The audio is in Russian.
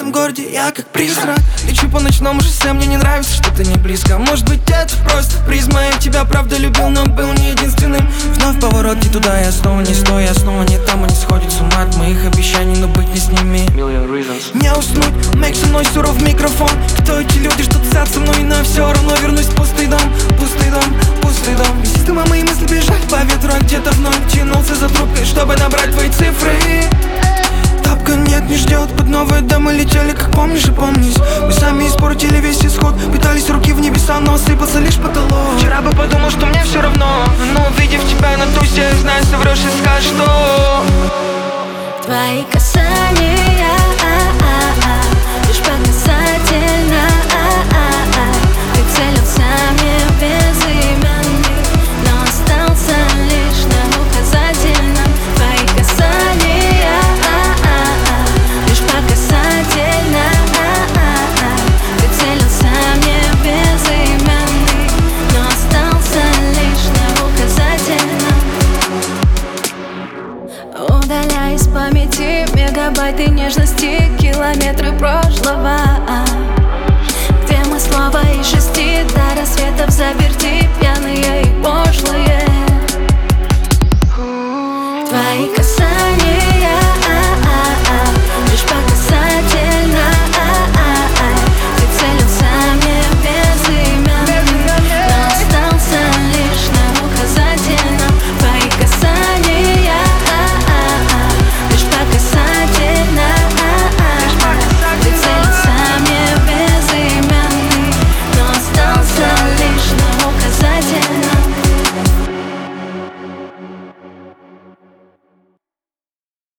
этом городе я как призрак. Лечу по ночному шоссе, мне не нравится, что ты не близко. Может быть это просто призма, я тебя правда любил, но был не единственным. Вновь поворот не туда, я снова не стой, я снова не там. Они сходят с ума от моих обещаний, но быть не с ними. Не уснуть, мейк со мной суров в микрофон. Кто эти люди, что тусят со мной, но все равно вернусь в пустый дом, пустый дом, пустый дом. Вместе с тобой мои мысли бежать по ветру, а где-то вновь тянулся за трубкой, чтобы набрать твои цифры. Тапка нет, не ждет, под новые домы летели, как помнишь и помнись. Мы сами испортили весь исход, пытались руки в небеса, но осыпался лишь потолок. Вчера бы подумал, что мне все равно, но увидев тебя на тусе, знаю, соврешь и скажешь, что твои касания